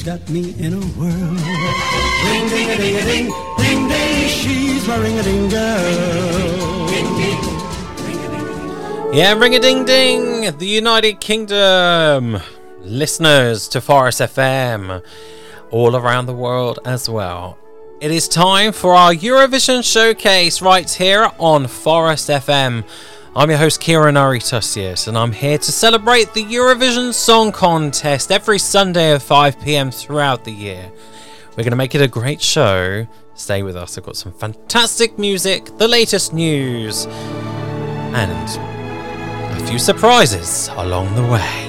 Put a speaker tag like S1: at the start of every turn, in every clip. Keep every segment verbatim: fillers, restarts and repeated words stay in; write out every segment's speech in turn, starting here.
S1: got me in a whirl. Ring, ding, a ding, a ding, ding, ding, she's my ring-a-ding girl. Ring, ding, ring-a-ding. Yeah, ring-a-ding-ding, the United Kingdom. Listeners to Forest F M, all around the world as well. It is time for our Eurovision showcase right here on Forest F M. I'm your host Kieran Aritosius, and I'm here to celebrate the Eurovision Song Contest every Sunday at five p.m. throughout the year. We're going to make it a great show. Stay with us. I've got some fantastic music, the latest news, and a few surprises along the way.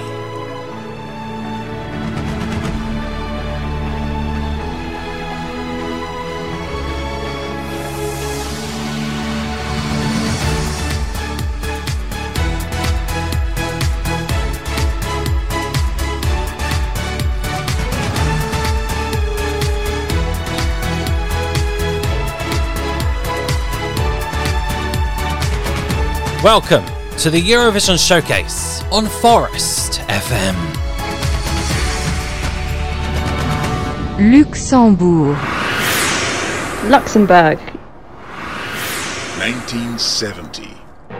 S1: Welcome to the Eurovision Showcase on Forest F M.
S2: Luxembourg.
S3: Luxembourg.
S4: nineteen seventy.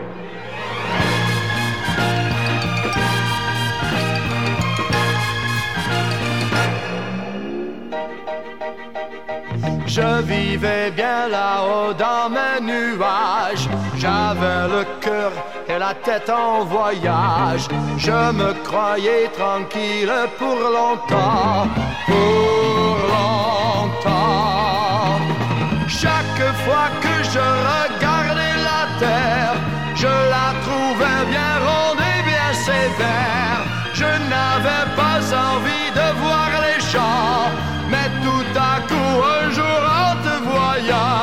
S5: Je vivais bien là-haut dans mes nuages. J'avais le cœur et la tête en voyage. Je me croyais tranquille pour longtemps, pour longtemps. Chaque fois que je regardais la terre, je la trouvais bien ronde et bien sévère. Je n'avais pas envie de voir les gens, mais tout à coup un jour en te voyant,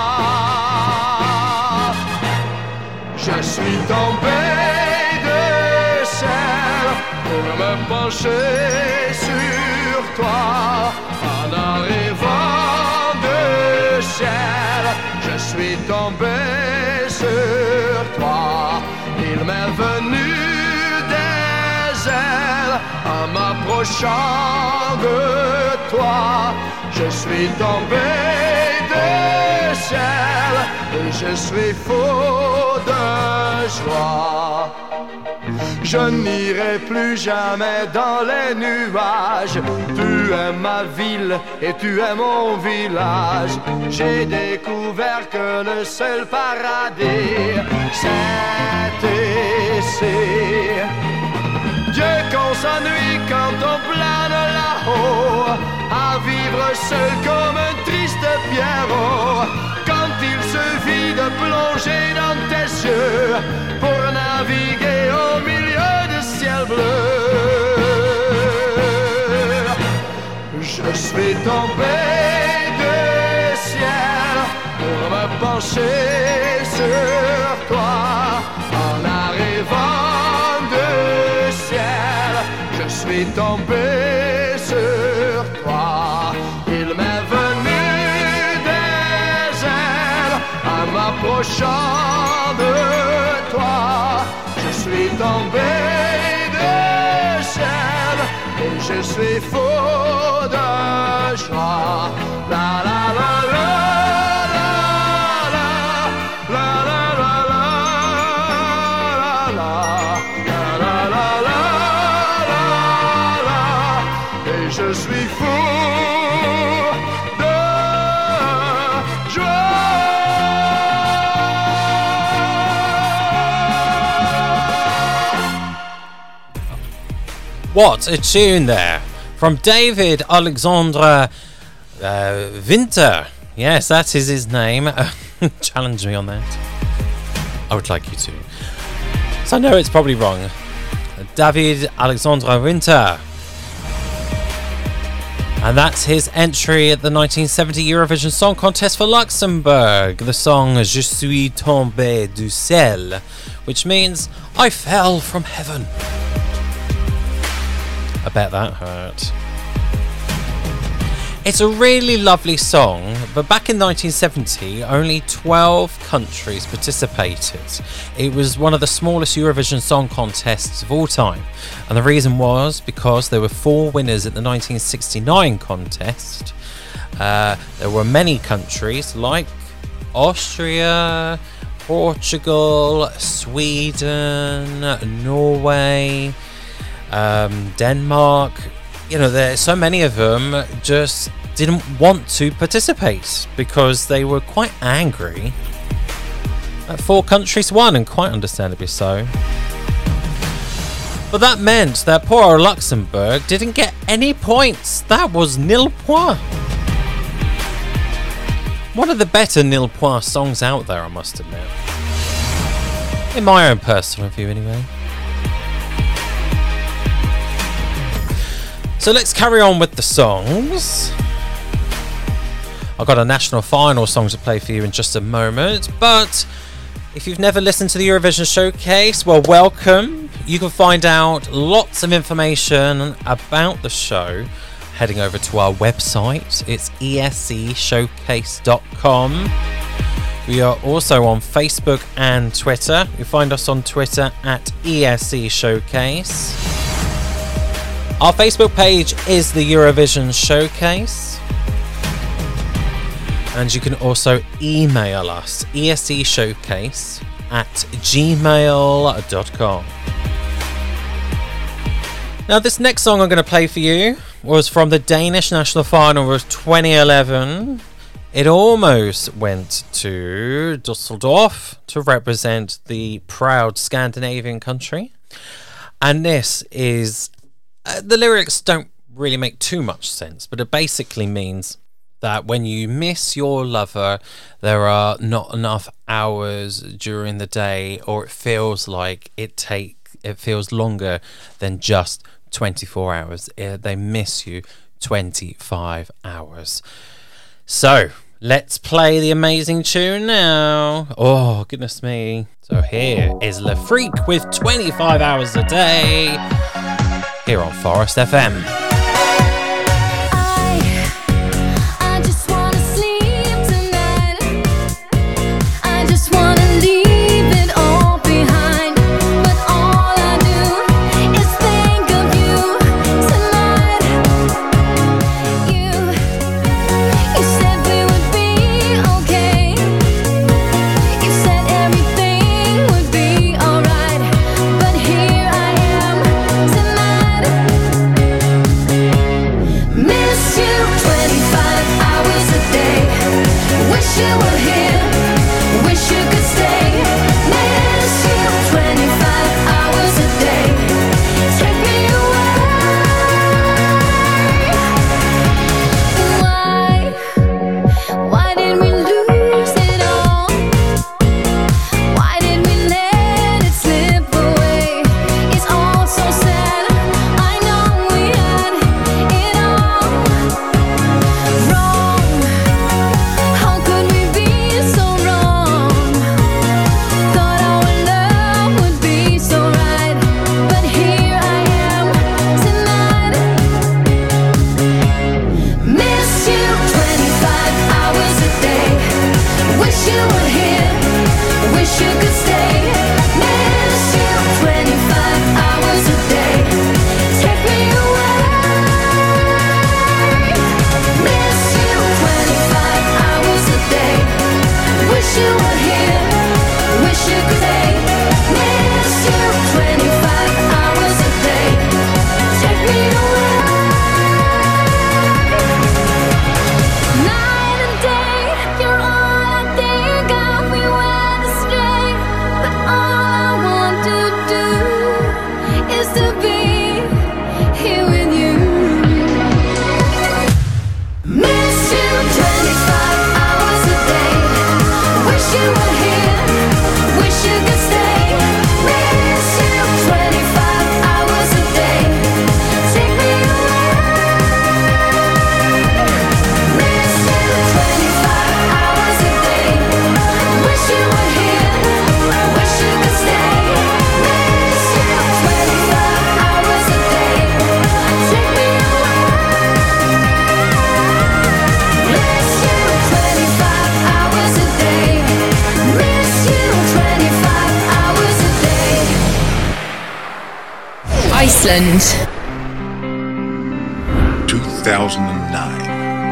S5: je suis tombé de ciel pour me pencher sur toi. En arrivant de ciel, je suis tombé sur toi. Il m'est venu des ailes en m'approchant de toi. Je suis tombé du ciel et je suis fou de joie. Je n'irai plus jamais dans les nuages. Tu es ma ville et tu es mon village. J'ai découvert que le seul paradis, c'est ici. Dieu qu'on s'ennuie quand on plane là-haut, à vivre seul comme un triste pierrot. Quand il suffit de plonger dans tes yeux pour naviguer au milieu du ciel bleu. Je suis tombé du ciel pour me pencher sur toi. En arrivant du ciel, je suis tombé sur toi. Il m'est venu des ailes en m'approchant de toi. Je suis tombé du ciel et je suis fou de joie. La la la la. Je suis fou de joie.
S1: What a tune there from David Alexandre uh, Winter. Yes, that is his name. Challenge me on that. I would like you to. So I know it's probably wrong. David Alexandre Winter. And that's his entry at the nineteen seventy Eurovision Song Contest for Luxembourg. The song Je suis tombé du ciel, which means I fell from heaven. I bet that hurt. It's a really lovely song, but back in nineteen seventy, only twelve countries participated. It was one of the smallest Eurovision Song Contests of all time, and the reason was because there were four winners at the nineteen sixty-nine contest. Uh, there were many countries like Austria, Portugal, Sweden, Norway, um, Denmark. You know, there's so many of them just didn't want to participate because they were quite angry that four countries won, and quite understandably so. But that meant that poor Luxembourg didn't get any points. That was nil point. One of the better nil point songs out there, I must admit. In my own personal view, anyway. So let's carry on with the songs. I've got a national final song to play for you in just a moment, but if you've never listened to the Eurovision Showcase, well, welcome. You can find out lots of information about the show heading over to our website. It's E S E showcase dot com. We are also on Facebook and Twitter. You find us on Twitter at E S E Showcase. Our Facebook page is the Eurovision Showcase. And you can also email us, E S E showcase at gmail dot com. Now, this next song I'm going to play for you was from the Danish National Final of twenty eleven. It almost went to Dusseldorf to represent the proud Scandinavian country. And this is... Uh, the lyrics don't really make too much sense, but it basically means that when you miss your lover, there are not enough hours during the day, or it feels like it take it feels longer than just twenty-four hours. Uh, they miss you twenty-five hours. So let's play the amazing tune now. Oh, goodness me. So here is Le Freak with twenty-five hours a day here on Forest F M.
S2: Tonight Iceland.
S3: two thousand nine.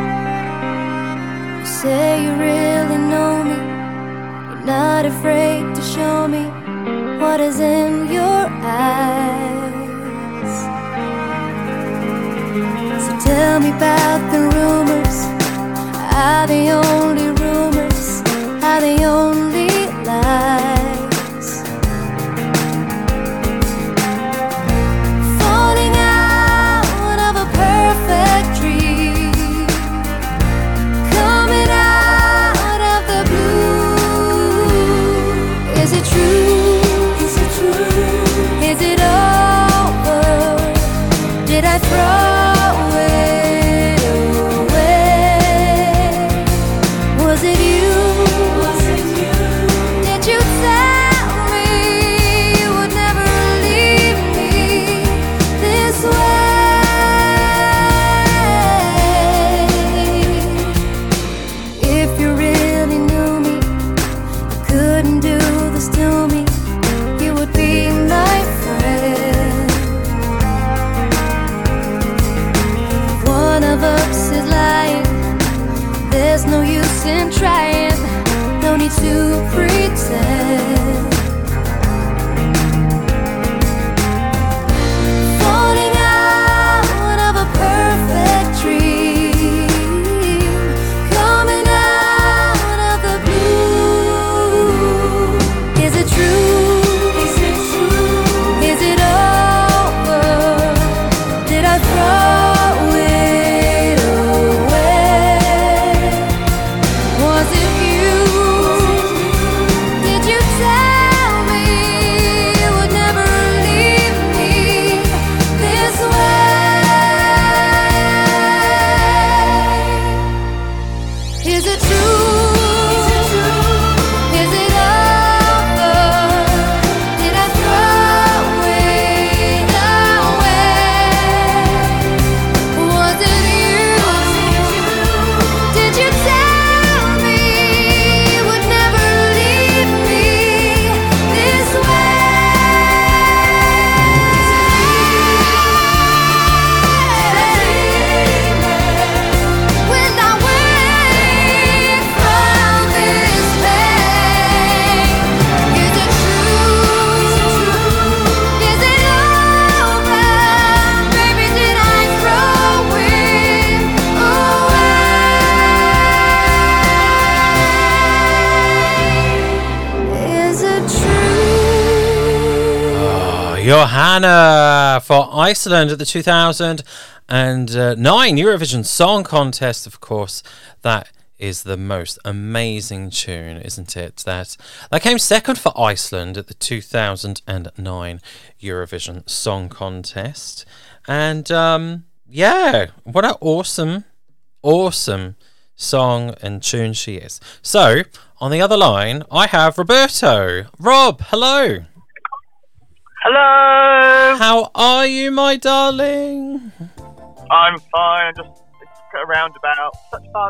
S4: You say you really know me. You're not afraid to show me what is in your eyes. So tell me about the rumors. Are they only rumors? Are they only lies? Falling out of a perfect dream, coming out of the blue. Is it true? Is it true? Is it over? Did I throw it away? Was it you? Was it you? Did you tell me you would never leave me this way? If you really knew me, you couldn't do this to me. You would be my friend. If one of us is lying, there's no use in trying. No need to pretend. Falling out of a perfect dream, coming out of the blue. Is it true? Is it true? Is it over? Did I throw it away? Was it you? Did you tell me you would never leave me this way? Is it true? Is it over? Did I throw it away? Was it you? Did you tell me you would never leave me this way? When I wake from this pain, is it true? Is it over? Baby, did I throw it away? Is it true?
S1: Oh, Johanna for Iceland at the two thousand nine Eurovision Song Contest, of course. That is the most amazing tune, isn't it? That that came second for Iceland at the two thousand nine Eurovision Song Contest. And um, yeah, what an awesome, awesome song and tune she is. So, on the other line, I have Roberto. Rob, hello.
S6: Hello!
S1: How are you, my darling?
S6: I'm fine, just a roundabout. Such fun.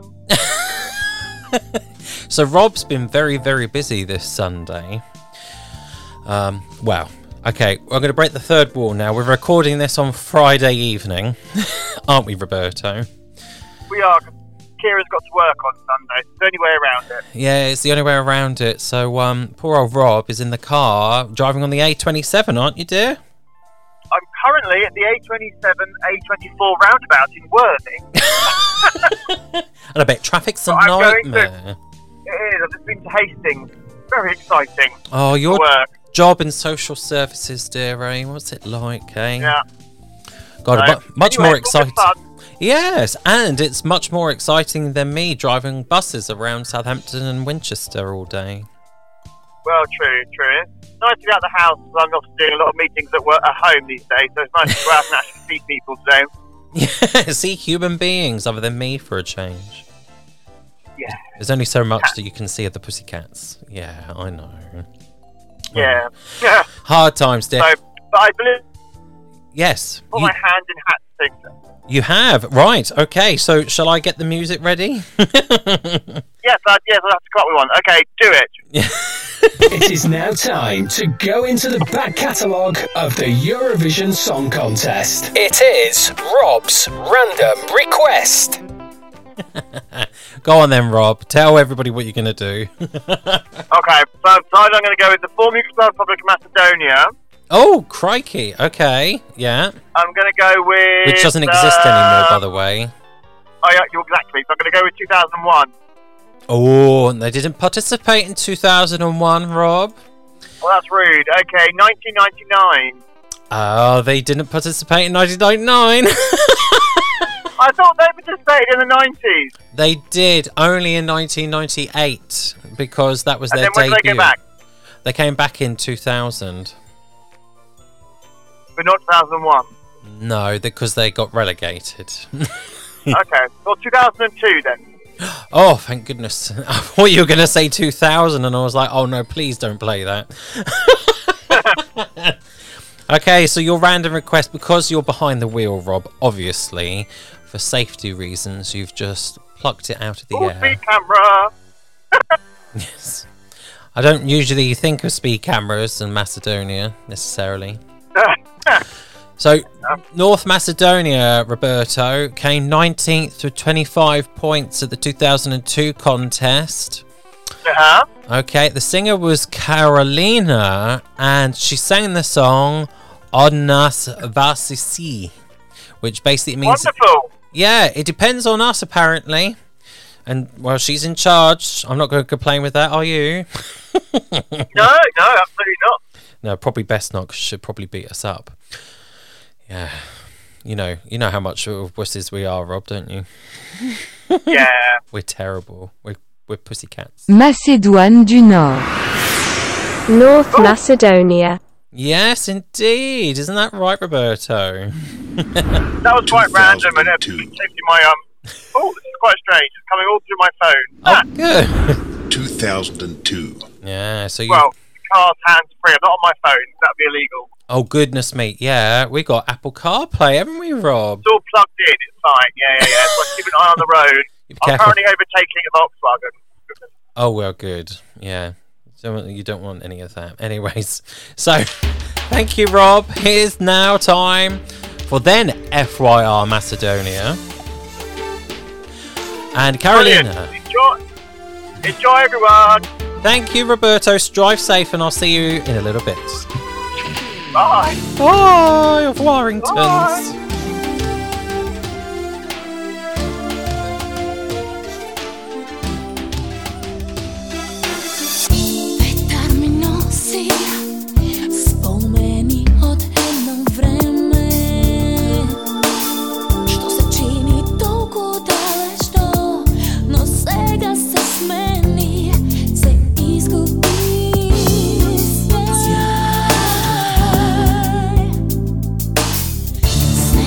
S1: So Rob's been very, very busy this Sunday. Um, wow. Okay, we're going to break the third wall now. We're recording this on Friday evening, aren't we, Roberto?
S6: We are. Kira's got to work on Sunday. It's the only way around it.
S1: Yeah, it's the only way around it. So um, poor old Rob is in the car driving on the A twenty-seven, aren't you, dear?
S6: I'm currently at the A twenty-seven, A twenty-four roundabout in Worthing.
S1: And I bet traffic's a
S6: But I'm going
S1: nightmare.
S6: It is. I've just been to Hastings. Very exciting.
S1: Oh, your
S6: for work.
S1: job in social services, dear, eh? What's it like, eh?
S6: Yeah.
S1: God,
S6: So,
S1: mu- much
S6: anyway,
S1: more
S6: it's all good
S1: exciting.
S6: fun.
S1: Yes, and it's much more exciting than me driving buses around Southampton and Winchester all day.
S6: Well, true, true. It's nice to be out of the house. I'm not doing a lot of meetings at work at home these days, so it's nice to go out and actually see people today.
S1: Yeah, see human beings other than me for a change.
S6: Yeah.
S1: There's only so much that you can see of the pussycats. Yeah, I know.
S6: Yeah. Yeah.
S1: Hard times, dear.
S6: So, but I believe
S1: Yes.
S6: Put
S1: You,
S6: my hand in hat to sing.
S1: you have. Right. Okay. So shall I get the music ready?
S6: Yes, uh, yes, that's got we want. Okay, do it.
S2: It is now time to go into the back catalogue of the Eurovision Song Contest. It is Rob's Random Request.
S1: Go on then, Rob. Tell everybody what you're going to do.
S6: Okay, so I've decided I'm going to go with the former Yugoslav Republic of Macedonia.
S1: Oh, crikey. Okay. Yeah.
S6: I'm going to go with...
S1: Which doesn't exist
S6: uh,
S1: anymore, by the way.
S6: Oh, yeah, you're exactly. So I'm going to go with two thousand one.
S1: Oh, and they didn't participate in two thousand one, Rob.
S6: Well, that's rude. Okay, nineteen ninety-nine.
S1: Oh, they didn't participate in nineteen ninety-nine.
S6: I thought they participated in the nineties.
S1: They did, only in nineteen ninety-eight, because that was
S6: And
S1: their
S6: then when
S1: debut.
S6: did they go back?
S1: They came back in two thousand.
S6: But not two thousand one.
S1: No, because they got relegated.
S6: Okay, well, two thousand two then.
S1: Oh, thank goodness. I thought you were going to say two thousand, and I was like, oh no, please don't play that. Okay, so your random request, because you're behind the wheel, Rob, obviously, for safety reasons, you've just plucked it out of the
S6: Oh,
S1: air.
S6: speed camera.
S1: Yes. I don't usually think of speed cameras in Macedonia, necessarily. So, North Macedonia, Roberto, came nineteenth with twenty-five points at the two thousand two contest.
S6: Uh-huh.
S1: Okay, the singer was Carolina, and she sang the song Od nas vasisi, which basically means...
S6: Wonderful.
S1: Yeah, it depends on us, apparently. And, well, she's in charge. I'm not going to complain with that, are you?
S6: No, no, absolutely not.
S1: No, probably best not, because she'll probably beat us up. Yeah. You know, you know how much of wusses we are, Rob, don't you?
S6: Yeah.
S1: We're terrible. We're, we're pussycats.
S7: Macédoine du Nord.
S8: North Macedonia.
S1: Yes, indeed. Isn't that right, Roberto?
S6: That was quite random and it came to my, um... Oh, this is quite strange. It's coming all through my phone.
S1: Oh,
S6: Ah,
S1: good.
S3: two thousand two.
S1: Yeah, so you...
S6: well, the car's hands-free. I'm not on my phone. That'd be illegal.
S1: Oh, goodness me. Yeah, we got Apple CarPlay, haven't we, Rob?
S6: It's all plugged in. It's fine. Yeah, yeah, yeah. So I keep an eye on the road.
S1: Be
S6: I'm
S1: careful.
S6: currently overtaking a Volkswagen.
S1: Oh, well, good. Yeah. So you don't want any of that. Anyways, so thank you, Rob. Here's now time for then F Y R Macedonia. And Carolina.
S6: Brilliant. Enjoy. Enjoy, everyone.
S1: Thank you, Roberto. Drive safe, and I'll see you in a little bit.
S6: Bye.
S1: Bye, of Warringtons.
S6: Bye.
S4: Vetar mi nosi spomeni od jedno vreme što se čini toliko dalečno, no svega se smeni, se izgubi sjaj.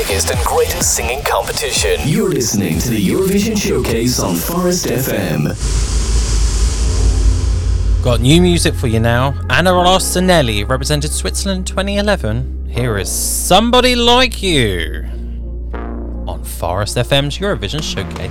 S2: biggest and greatest singing competition. You're listening to the Eurovision Showcase on Forest F M.
S1: Got new music for you now. Anna Rossonelli represented Switzerland twenty eleven. Here is Somebody Like You on Forest F M's Eurovision Showcase.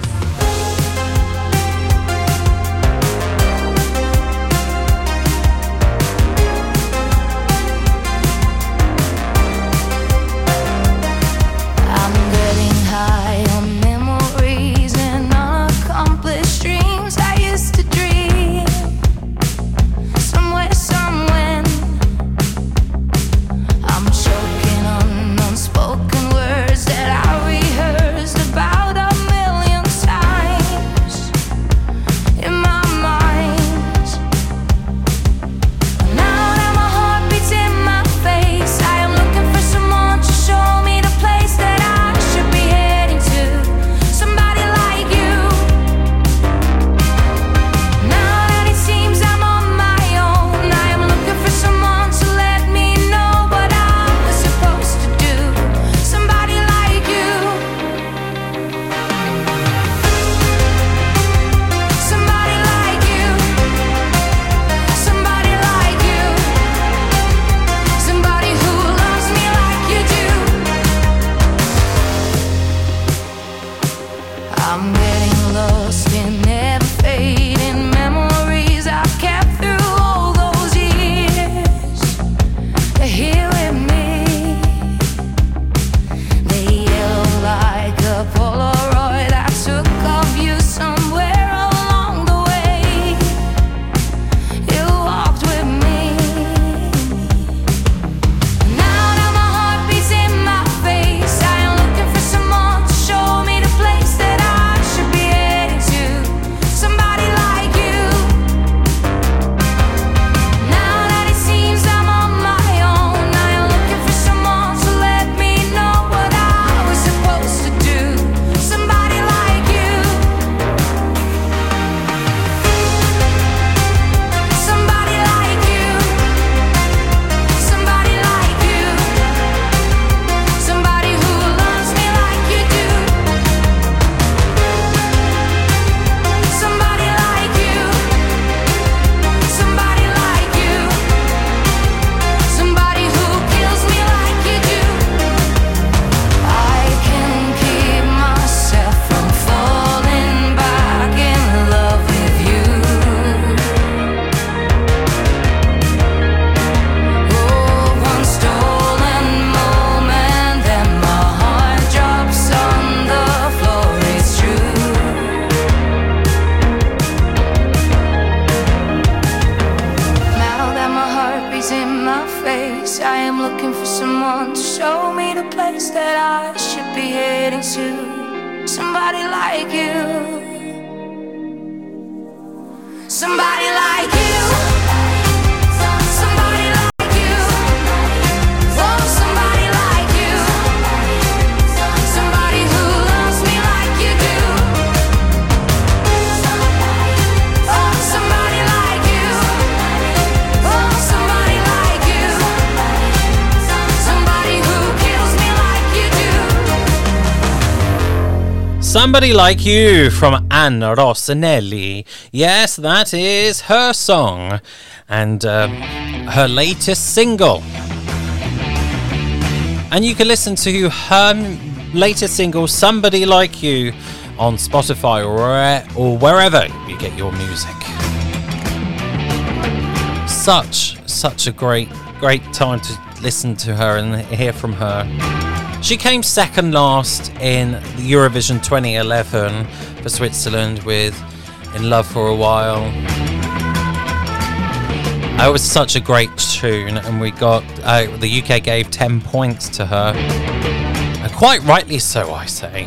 S1: Somebody Like You from Anna Rossonelli. Yes, that is her song and uh, her latest single. And you can listen to her latest single, Somebody Like You, on Spotify or, or wherever you get your music. Such, such a great, great time to listen to her and hear from her. She came second last in the Eurovision twenty eleven for Switzerland with In Love for a While. It was such a great tune, and we got uh, the U K gave ten points to her, and quite rightly so, I say.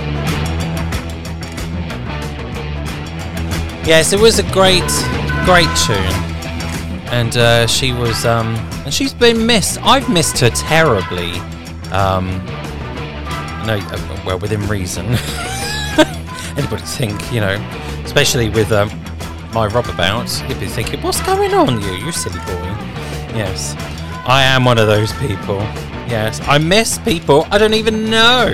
S1: Yes, it was a great, great tune, and uh, she was, um, and she's been missed. I've missed her terribly. Um, no, well, within reason. Anybody think, you know, especially with um, my rubabouts, you'd be thinking, what's going on, you, you silly boy? Yes, I am one of those people. Yes, I miss people I don't even know.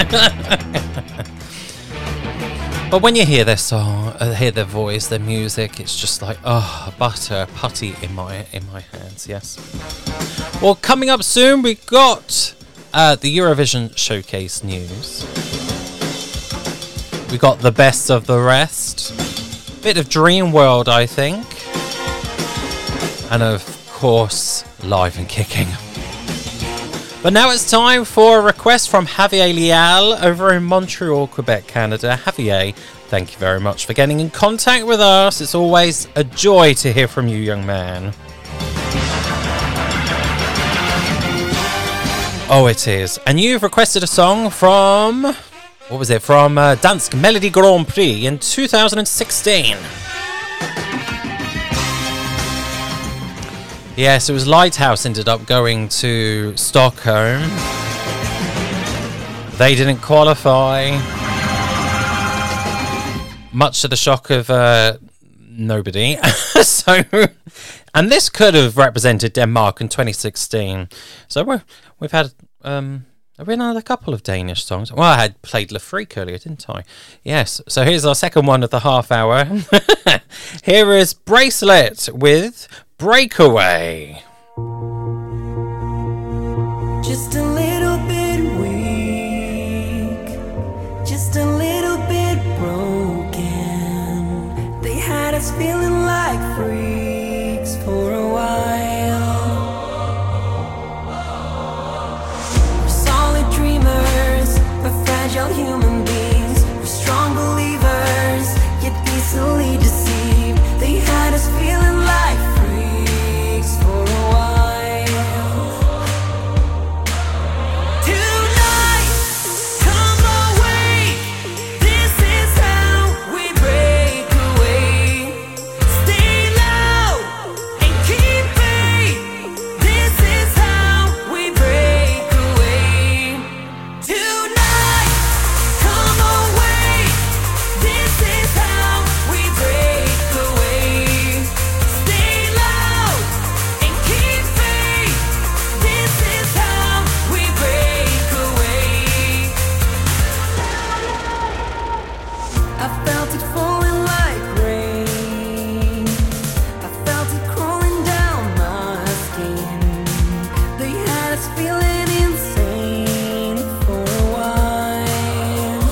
S1: But when you hear their song, uh, hear their voice, their music, it's just like, oh, butter, putty in my in my hands, yes. Well, coming up soon, we got uh, the Eurovision Showcase news. We got the best of the rest. Bit of Dream World, I think. And of course, Live and Kicking. But now it's time for a request from Javier Leal over in Montreal, Quebec, Canada. Javier, thank you very much for getting in contact with us. It's always a joy to hear from you, young man. Oh, it is. And you've requested a song from... What was it? From uh, Dansk Melody Grand Prix in two thousand sixteen. Yes, it was Lighthouse ended up going to Stockholm. They didn't qualify. Much to the shock of uh, nobody. So, and this could have represented Denmark in twenty sixteen. So we're, we've had um, we've had a couple of Danish songs. Well, I had played Le Freak earlier, didn't I? Yes. So here's our second one of the half hour. Here is Bracelet with Breakaway.
S9: Just a little bit weak, just a little bit broken. They had us feeling like freaks for a while. We're solid dreamers, but fragile human beings. We're strong believers, yet easily deceived. They had us feeling like freaks for a while. Tonight, come away. This is how we break away. Stay low and keep faith. This is how we break away. Tonight, come away. This is how we break away. Stay loud and keep faith. This is how we break away. I felt it falling like rain. I felt it crawling down my skin. They had us feeling insane for a while.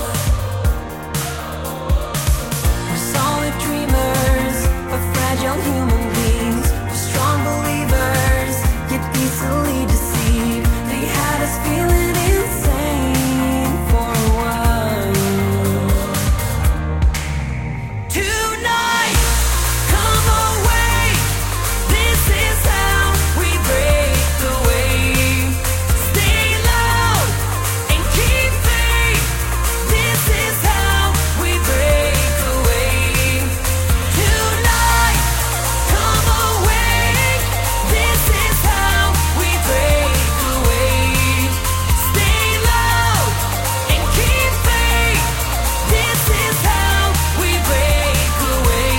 S9: We're solid dreamers, but fragile human beings. We're strong believers, yet easily deceived. They had us feeling insane for a while. Tonight, come away. This is how we break away. Stay loud and keep faith. This is how we break away. Tonight, come away. This is how we break away. Stay loud and keep faith. This is how we break away.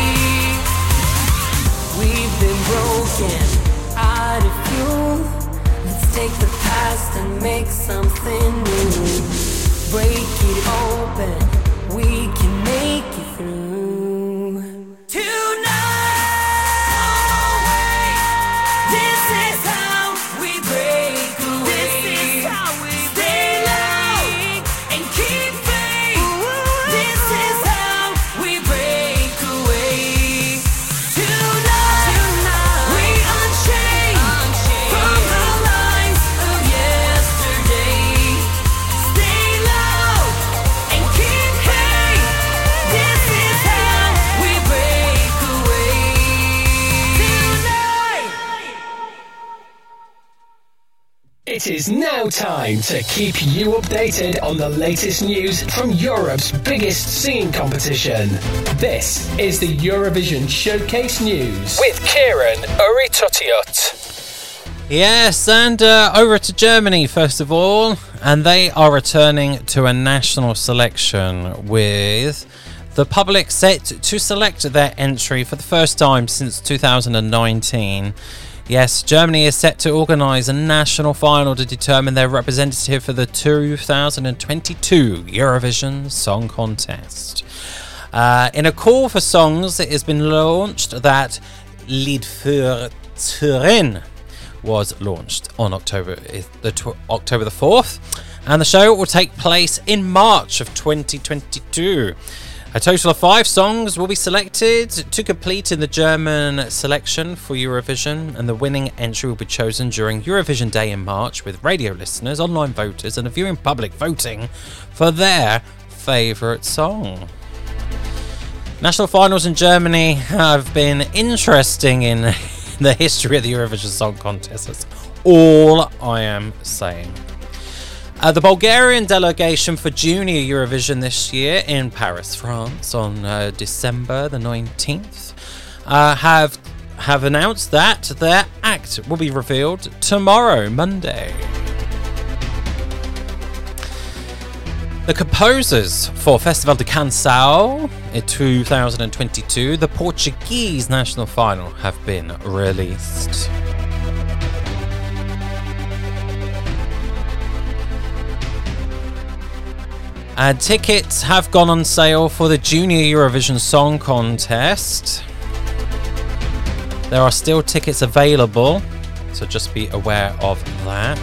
S9: We've been broken, out of fuel. Let's take the past and make something new. Break it open, we can make it through. Tonight, this is how we break away. This is how we stay loud and keep faith. This is how we break away. Tonight, we unchain from the lies of yesterday. Stay loud and keep faith. This is how we break away. Tonight.
S2: It is now time to keep you updated on the latest news from Europe's biggest singing competition. This is the Eurovision Showcase News with Kieran Uritotiot.
S1: Yes, and uh, over to Germany first of all, and they are returning to a national selection with the public set to select their entry for the first time since two thousand nineteen. Yes, Germany is set to organise a national final to determine their representative for the two thousand twenty-two Eurovision Song Contest. Uh, in a call for songs, it has been launched that Lied für Turin was launched on October the tw- October the fourth, and the show will take place in March of twenty twenty-two. A total of five songs will be selected to complete in the German selection for Eurovision, and the winning entry will be chosen during Eurovision Day in March, with radio listeners, online voters and a viewing public voting for their favourite song. National finals in Germany have been interesting in the history of the Eurovision Song Contest. That's all I am saying. Uh, the Bulgarian delegation for Junior Eurovision this year in Paris, France, on uh, December the nineteenth, uh, have have announced that their act will be revealed tomorrow, Monday. The composers for Festival de Canção in two thousand twenty-two, the Portuguese national final, have been released. And tickets have gone on sale for the Junior Eurovision Song Contest. There are still tickets available, so just be aware of that.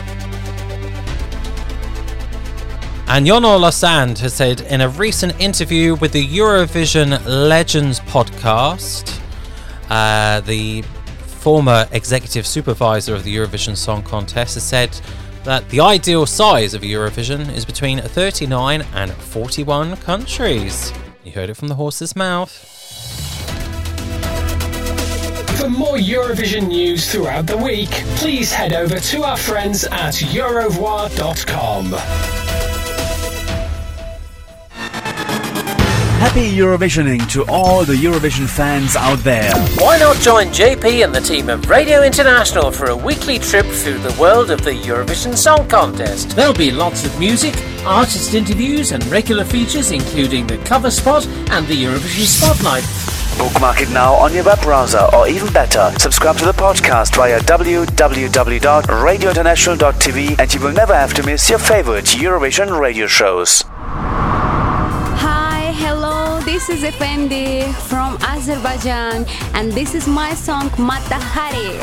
S1: And Jon Ola Sand has said in a recent interview with the Eurovision Legends podcast, uh, the former executive supervisor of the Eurovision Song Contest has said that the ideal size of Eurovision is between thirty-nine and forty-one countries. You heard it from the horse's mouth.
S2: For more Eurovision news throughout the week, please head over to our friends at eurovoix dot com.
S10: Happy Eurovisioning to all the Eurovision fans out there.
S11: Why not join J P and the team of Radio International for a weekly trip through the world of the Eurovision Song Contest? There'll be lots of music, artist interviews and regular features including the cover spot and the Eurovision Spotlight.
S10: Bookmark it now on your web browser, or even better, subscribe to the podcast via w w w dot radio international dot t v and you will never have to miss your favorite Eurovision radio shows.
S12: Hello, this is Efendi from Azerbaijan, and this is my song Mata Hari.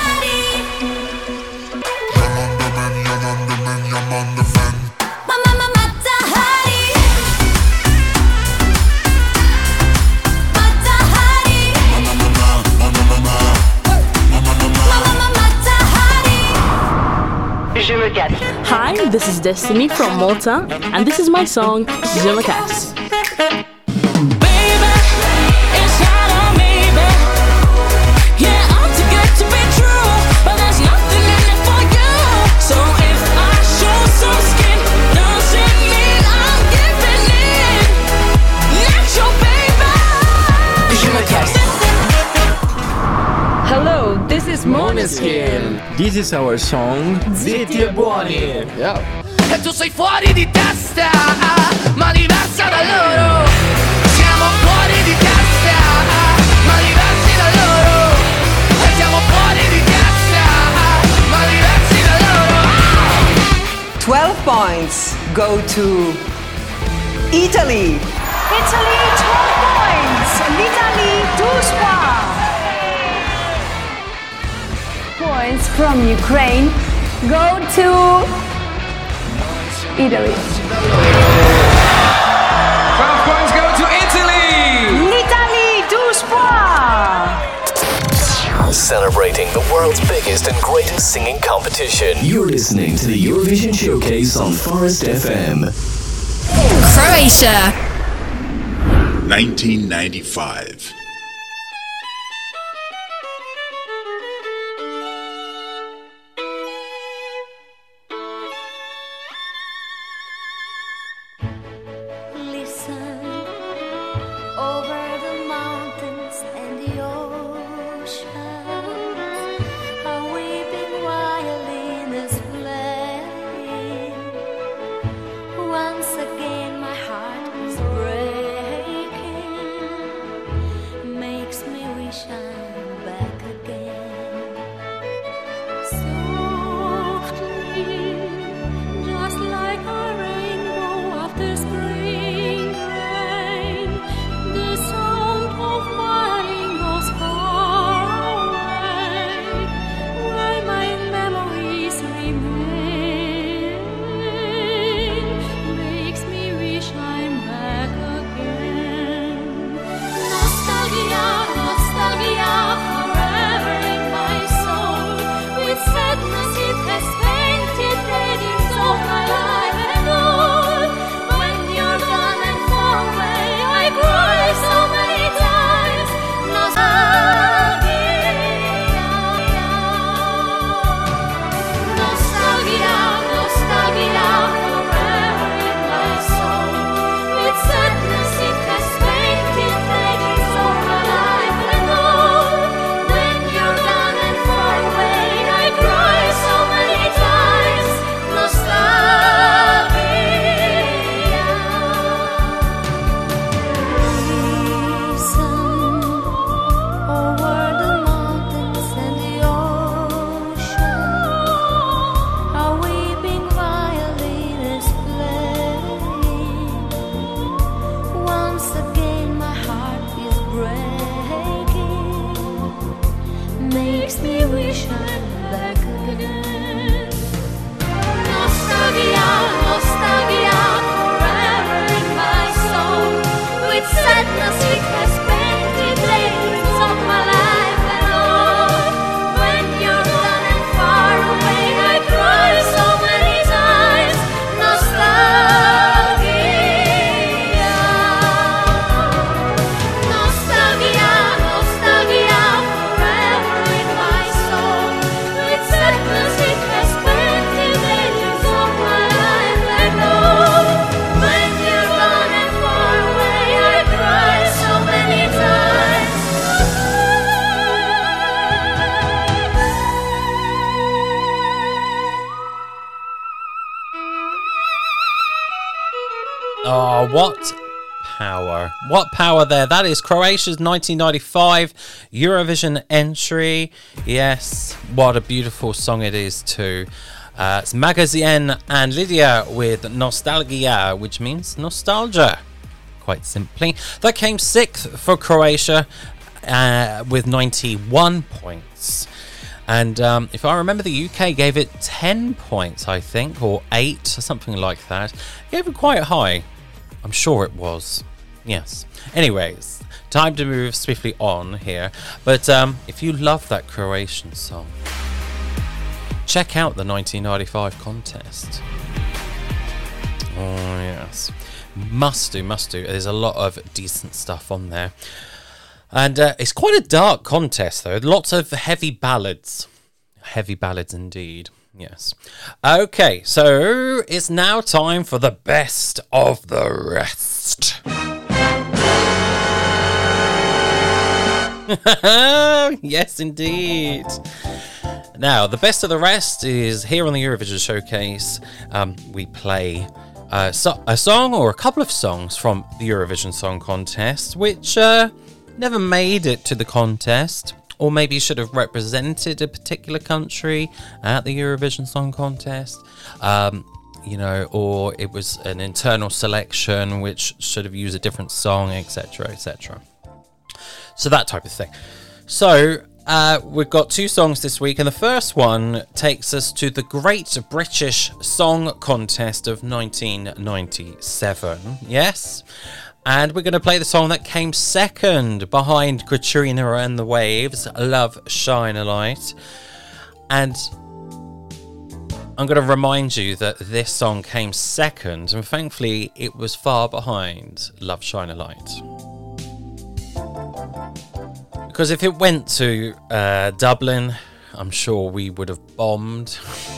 S13: Hi, this is Destiny from Malta, and this is my song Je me casse.
S12: Hello, this is Måneskin.
S14: This is our song Zitti e buoni. Yeah.
S15: E tu sei fuori di testa, ma diversa da loro. Siamo fuori di testa, ma diversi da loro. E siamo fuori di testa, ma diversi da loro.
S16: twelve points go to Italy.
S17: Italy, twelve points. L'Italie, douze points.
S12: Points from Ukraine go to Italy.
S18: twelve points go to Italy.
S17: L'Italie, douze points.
S2: Celebrating the world's biggest and greatest singing competition. You're listening to the Eurovision Showcase on Forest F M.
S19: Croatia.
S3: nineteen ninety-five.
S4: Once again my heart is breaking. after spring rain, the sound of maringos far away, where my memories remain, makes me wish I'm back again. Nostalgia, nostalgia, forever in my soul. With sadness it has painted days of my life and all. When you're gone and far away, I cry so many times. Nostalgia, nostalgia, nostalgia, forever in my soul. With sadness it has painted days of my life and all. When you're gone and far away, I cry so many times. Nostalgia. Listen, over the mountains and the ocean, a weeping violin is playing. Once again my heart is breaking, makes me wish I'm back again. Nostalgia, nostalgia, forever in my soul. With sadness it has painted days of my life and all. When you're gone and far away, I cry so many times. Nostalgia, nostalgia, nostalgia, forever in my soul. With sadness it has painted days of my life and all. When you're gone and far away, I cry so many times.
S1: Oh, what power. What power there. That is Croatia's nineteen ninety-five Eurovision entry. Yes, what a beautiful song it is too. Uh, it's Magazine and Lydia with Nostalgia, which means nostalgia, quite simply. That came sixth for Croatia uh, with ninety-one points. And um, if I remember, the U K gave it ten points, I think, or eight, or something like that. Gave it quite high. I'm sure it was. Yes. Anyways, time to move swiftly on here. But um, if you love that Croatian song, check out the nineteen ninety-five contest. Oh, yes. Must do, must do. There's a lot of decent stuff on there. And uh, it's quite a dark contest, though. Lots of heavy ballads. Heavy ballads indeed. Yes. Okay, so it's now time for the best of the rest. Yes, indeed. Now, the best of the rest is here on the Eurovision Showcase. Um, we play uh, so- a song or a couple of songs from the Eurovision Song Contest, which uh, never made it to the contest, or maybe should have represented a particular country at the Eurovision Song Contest, um, you know, or it was an internal selection which should have used a different song, et cetera, et cetera. So that type of thing. So uh, we've got two songs this week, and the first one takes us to the Great British Song Contest of nineteen ninety-seven. Yes. And we're going to play the song that came second behind Katrina and the Waves, Love Shine a Light. And I'm going to remind you that this song came second, and thankfully it was far behind Love Shine a Light. Because if it went to uh, Dublin, I'm sure we would have bombed.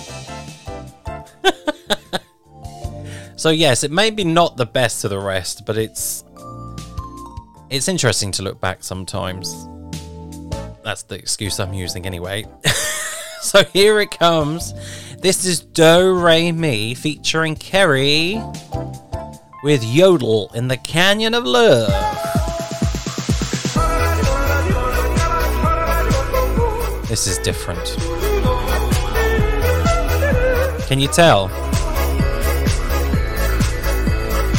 S1: So yes, it may be not the best of the rest, but it's it's interesting to look back sometimes. That's the excuse I'm using anyway. So here it comes. This is Do Re Mi featuring Kerry with Yodel in the Canyon of Love. This is different. Can you tell?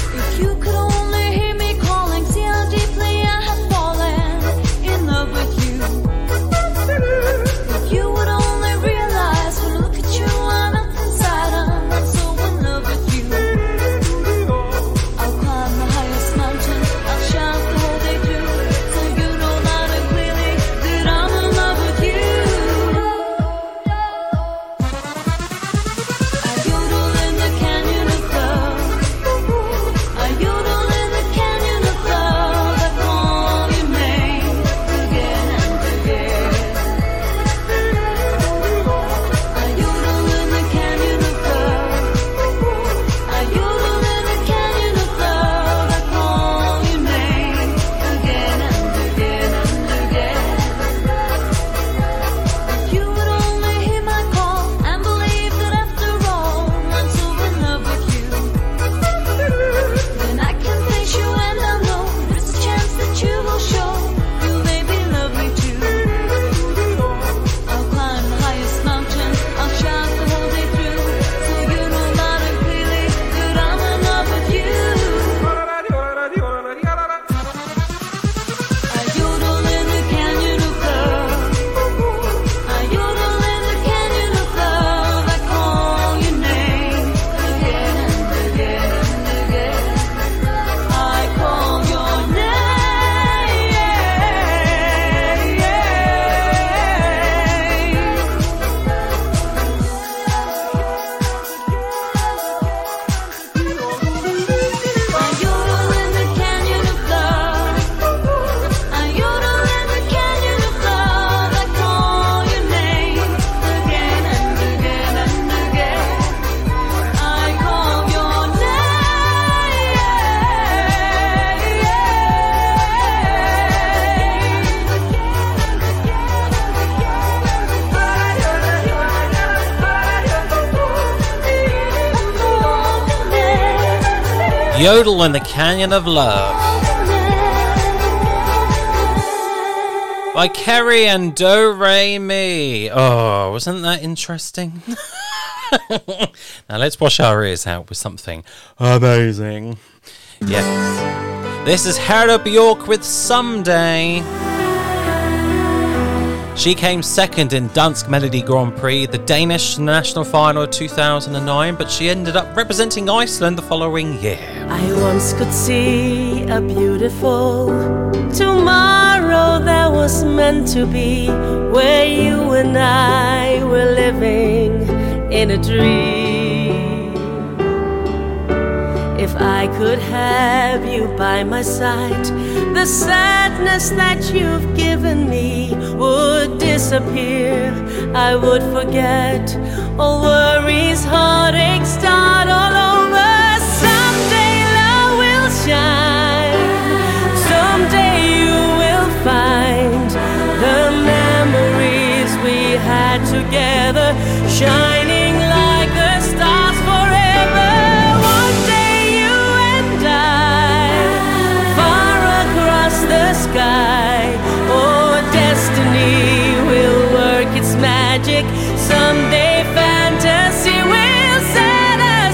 S1: Yodel in the Canyon of Love by Kerry and Do Re Mi. Oh, wasn't that interesting? Now let's wash our ears out with something amazing. Yes. This is Hera Bjork with Someday. She came second in Dansk Melody Grand Prix, the Danish national final of two thousand nine, but she ended up representing Iceland the following year.
S20: I once could see a beautiful tomorrow that was meant to be, where you and I were living in a dream. If I could have you by my side, the sadness that you've given me would disappear. I would forget all worries, heartaches, start all over. Someday love will shine. Someday you will find the memories we had together, shining like the stars forever. One day you and I, far across the sky. Oh, destiny will work its magic. Someday fantasy will set us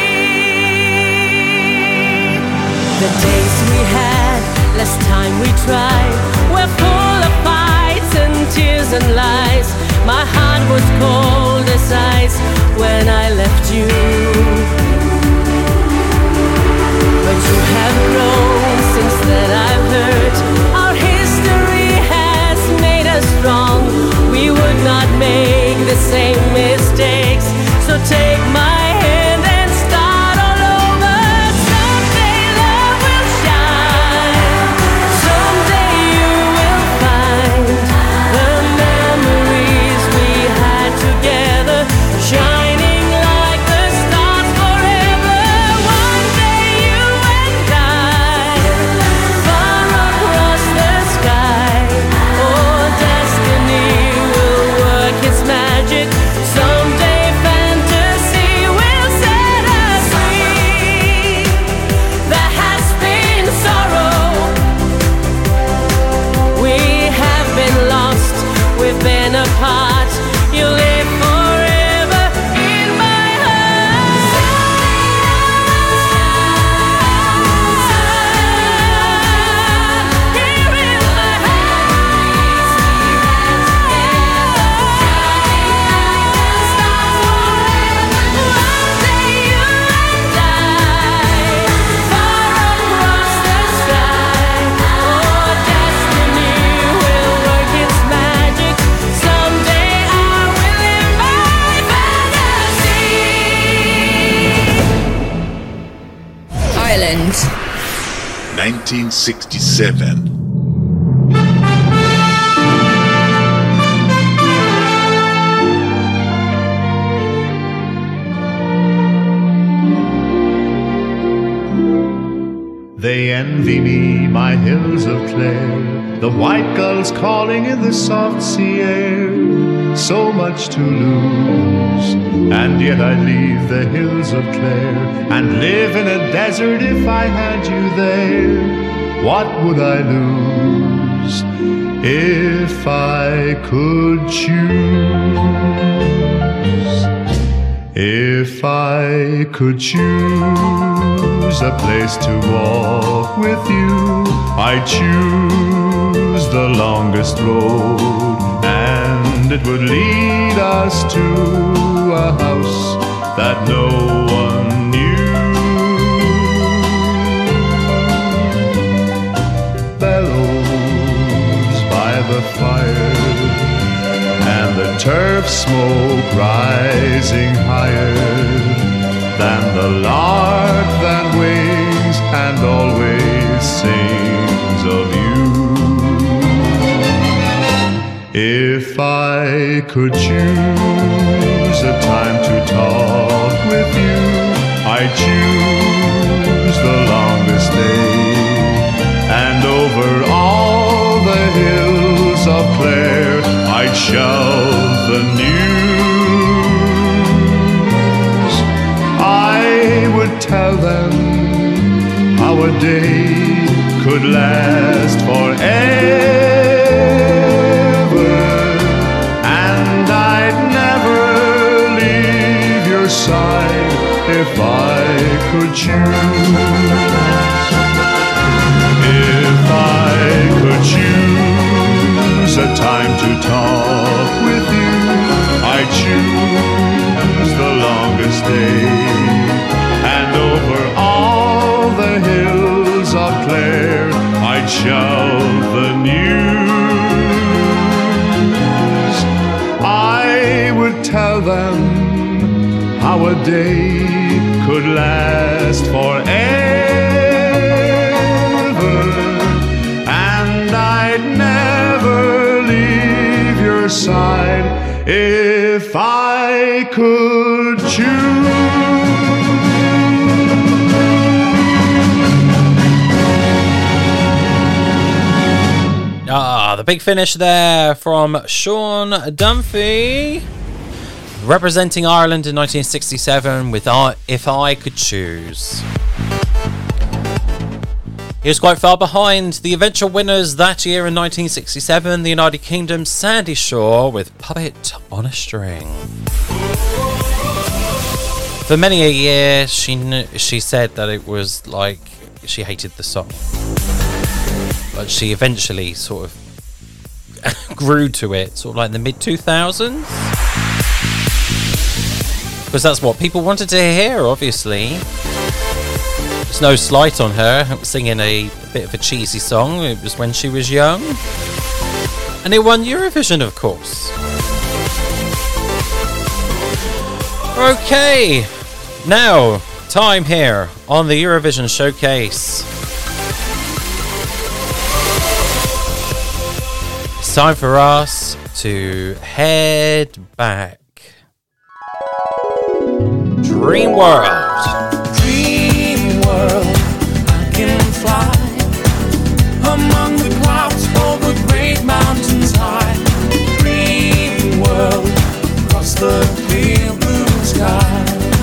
S20: free. The days we had, less time we tried, were full of fights and tears and lies. My heart was cold as ice when I left you. But you have grown since then, I've heard. Our history has made us strong. We would not make the same mistakes. So take my hand and start all over. Someday love will shine. Someday you will find the memories we had together, shining like the stars forever. One day you and I, far across the sky. Oh, destiny will work its magic. Someday fantasy will set us free. There has been sorrow. We have been lost. We've been apart. You live forever in my heart. Here in my
S19: Ireland.
S3: nineteen sixty-seven.
S21: They envy me, my hills of Clare, the white gulls calling in the soft sea air. So much to lose, and yet I'd leave the hills of Clare and live in a desert if I had you there. What would I lose if I could choose? If I could choose a place to walk with you, I'd choose the longest road, and it would lead us to a house that no one knew. Bellows by the fire, and the turf smoke rising higher than the lark that wings and always sings of you. If I could choose a time to talk with you, I'd choose the longest day, and over all the hills of Clare I'd shout the news. I would tell them how a day could last forever, and I'd never leave your side if I could choose. If I could choose a time to talk with you, I'd choose the longest day, and over all the hills of Clare I'd shout the news. I would tell them how a day could last forever, and I'd never leave your side if I could choose.
S1: Ah, the big finish there from Sean Dunphy, representing Ireland in nineteen sixty-seven with If I Could Choose. He was quite far behind the eventual winners that year in nineteen sixty-seven, the United Kingdom's Sandy Shaw with Puppet on a String. For many a year, she kn- she said that it was like she hated the song. But she eventually sort of grew to it, sort of like in the mid two thousands. Because that's what people wanted to hear, obviously. There's no slight on her singing a, a bit of a cheesy song. It was when she was young. And it won Eurovision, of course. Okay, now, time here on the Eurovision Showcase. It's time for us to head back. Dream World.
S15: Dream world, I can fly among the clouds over great mountains high. Dream world, across the clear blue sky.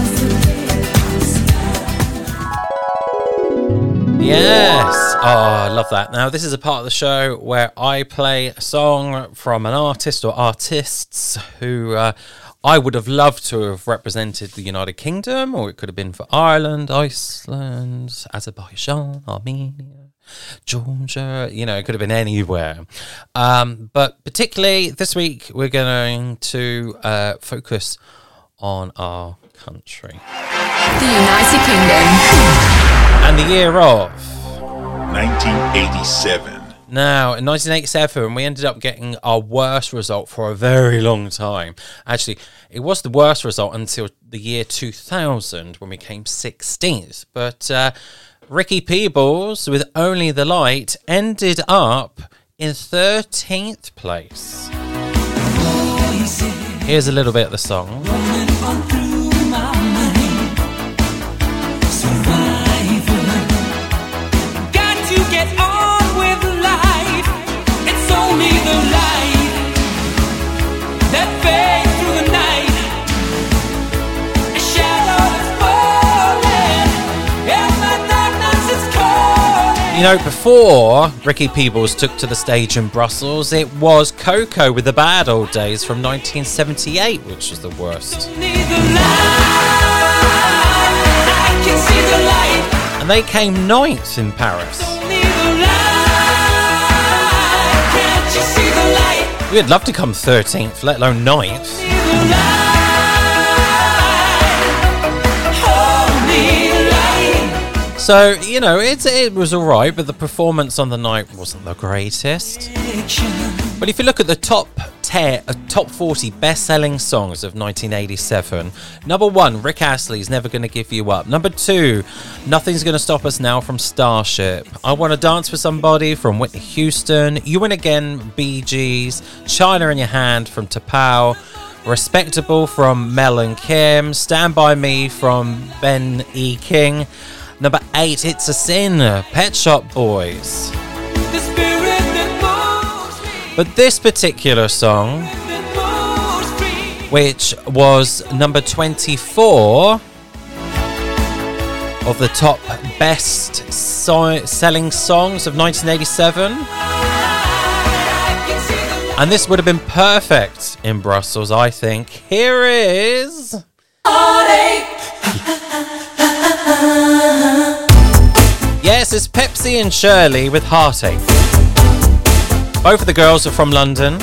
S1: Yes. Oh, I love that. Now, this is a part of the show where I play a song from an artist or artists who uh, I would have loved to have represented the United Kingdom, or it could have been for Ireland, Iceland, Azerbaijan, Armenia, Georgia. You know, it could have been anywhere. Um, but particularly this week, we're going to uh, focus on our country.
S19: The United Kingdom.
S1: And the year of
S3: nineteen eighty-seven.
S1: Now, in nineteen eighty-seven, we ended up getting our worst result for a very long time. Actually, it was the worst result until the year two thousand, when we came sixteenth. But uh, Ricky Peebles, with Only the Light, ended up in thirteenth place. Here's a little bit of the song. You know, before Ricky Peebles took to the stage in Brussels, it was Coco with The Bad Old Days from nineteen seventy-eight, which was the worst. And they came ninth in Paris. We'd love to come thirteenth, let alone ninth. So, you know, it's, it was alright, but the performance on the night wasn't the greatest. But if you look at the top ten, uh, top forty best-selling songs of nineteen eighty-seven, number one, Rick Astley's Never Gonna Give You Up. Number two, Nothing's Gonna Stop Us Now from Starship. I Wanna Dance with Somebody from Whitney Houston. You Win Again, Bee Gees. China in Your Hand from Tapao. Respectable from Mel and Kim. Stand By Me from Ben E. King. Number eight, It's a Sin, Pet Shop Boys. But this particular song, which was number twenty-four, of the top best so- selling songs of nineteen eighty-seven. And this would have been perfect in Brussels, I think. Here is... Yes, it's Pepsi and Shirley with Heartache. Both of the girls are from London.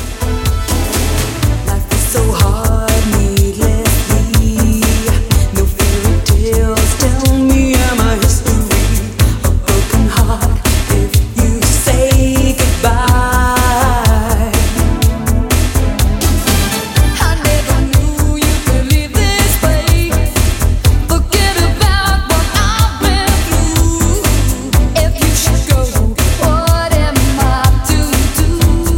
S9: So hard, needlessly. No fairy tales tell me I'm a history. A broken heart if you say goodbye. I never knew you could leave this way. Forget about what I've been through. If you should go, what am I to do?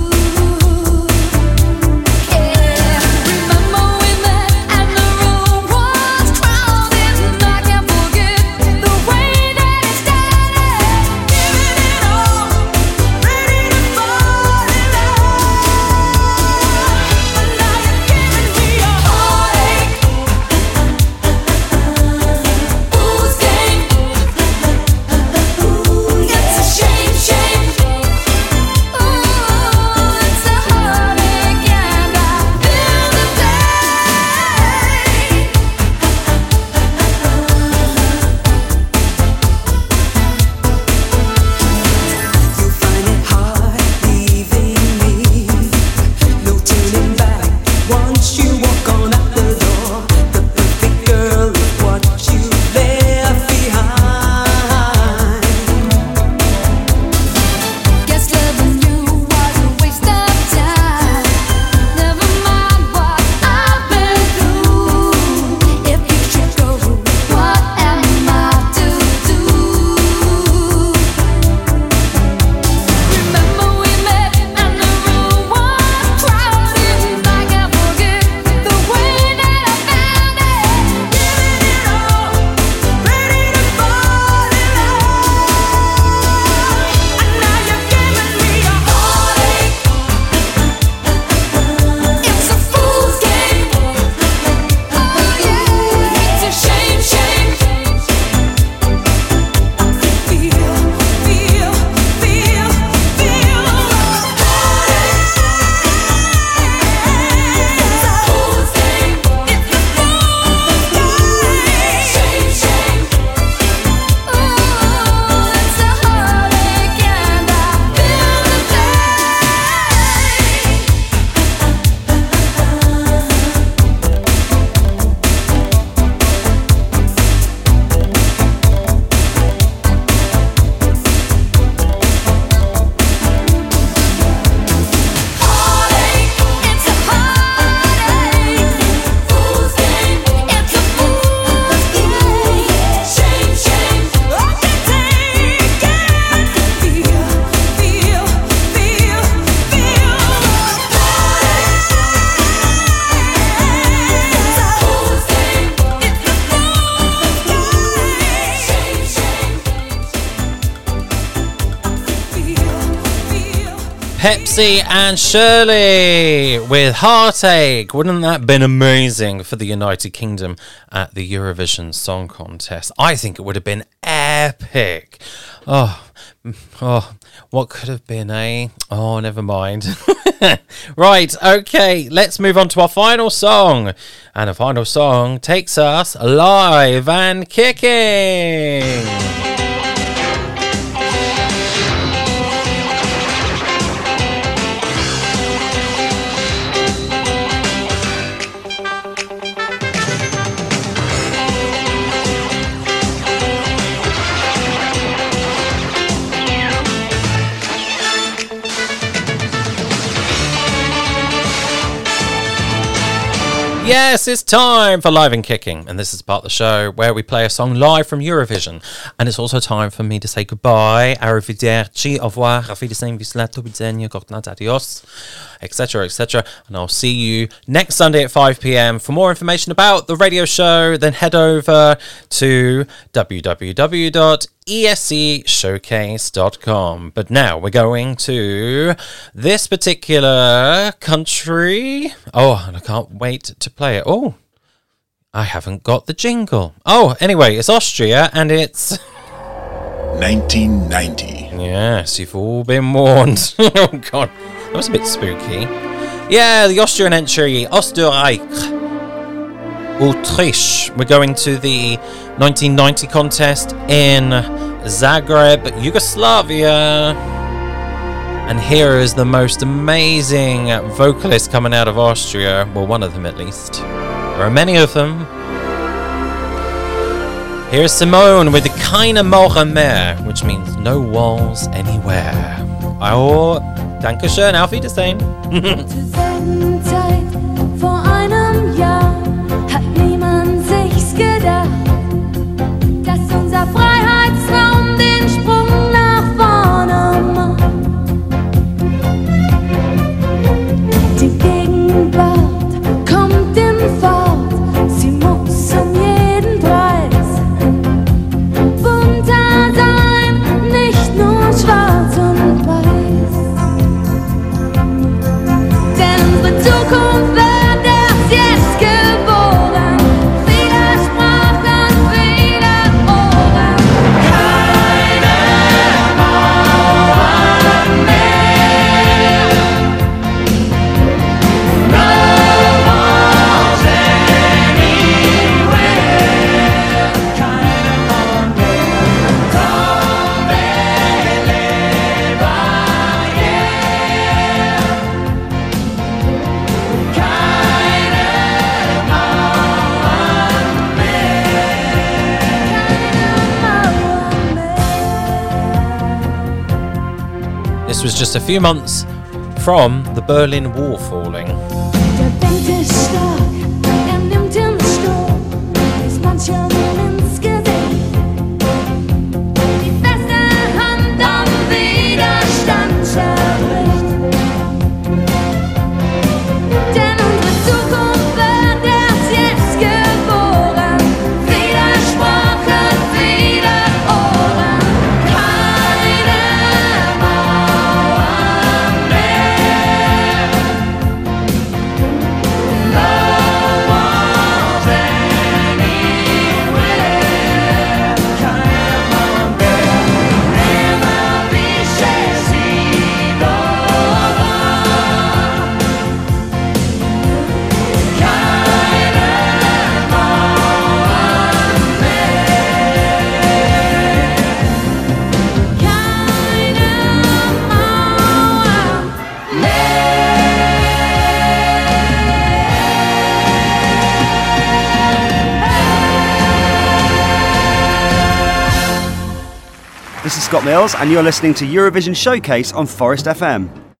S1: Pepsi and Shirley with Heartache. Wouldn't that have been amazing for the United Kingdom at the Eurovision Song Contest? I think it would have been epic. Oh, oh, what could have been, eh? Oh, never mind. Right, okay, let's move on to our final song. And our final song takes us live and kicking. Yes, it's time for Live and Kicking, and this is part of the show where we play a song live from Eurovision. And it's also time for me to say goodbye, arrivederci, au revoir, auf Wiedersehen, visla, do widzenia, gott nacht, adios, et cetera, et cetera. And I'll see you next Sunday at five p.m. For more information about the radio show, then head over to w w w dot e s c showcase dot com. But now we're going to this particular country. Oh, and I can't wait to play it. Oh, I haven't got the jingle. Oh, anyway, it's Austria and it's...
S3: nineteen ninety.
S1: Yes, you've all been warned. Oh, God. That was a bit spooky. Yeah, the Austrian entry, Österreich. Autriche. We're going to the nineteen ninety contest in Zagreb, Yugoslavia. And here is the most amazing vocalist coming out of Austria. Well, one of them at least. There are many of them. Here's Simone with the Keine Mauer mehr, which means no walls anywhere. Oh, Dankeschön, auf Wiedersehen.
S4: Zur selben Zeit vor einem Jahr hat niemand sich's gedacht, dass unser Freiheitsraum den Sprung nach vorne macht. Die Gegenwart kommt in Fahrt, sie muss um jeden Preis bunter sein, nicht nur schwarz und weiß. Denn unsere Zukunft wird erst jetzt geboren, Widersprachen wiederholen. Keine Mauern mehr. No walls anywhere. Keine Mauern mehr. Come belle barriere. Keine Mauern mehr.
S1: This was just a few months from the Berlin Wall falling.
S4: Der Wind ist stark, er nimmt den Sturm, ist manchem ins Gesicht. Die feste Hand am Widerstand zerbricht. Denn unsere Zukunft wird erst jetzt geboren, Widersprachen wiederholen. Keine Mauern mehr. No walls anywhere. Keine Mauern mehr. Never be chasing over. Keine Mauern mehr. Keine Mauern
S5: This is Scott Mills, and you're listening to Eurovision Showcase on Forest F M.